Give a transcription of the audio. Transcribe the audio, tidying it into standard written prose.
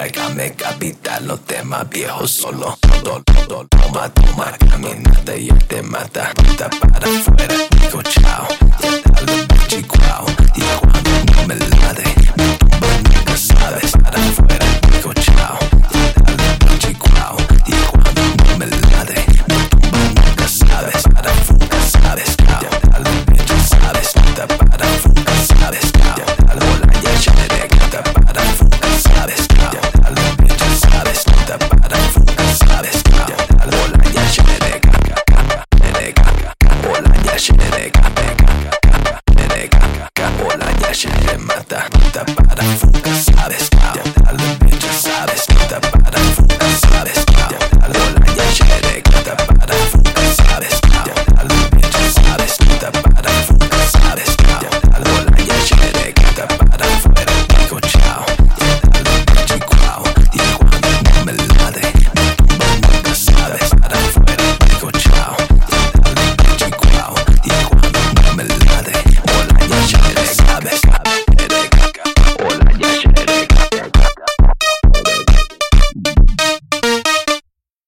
Tráigame capital, los temas viejos solo. Toma, caminata y él te mata. Puta para afuera, digo chao.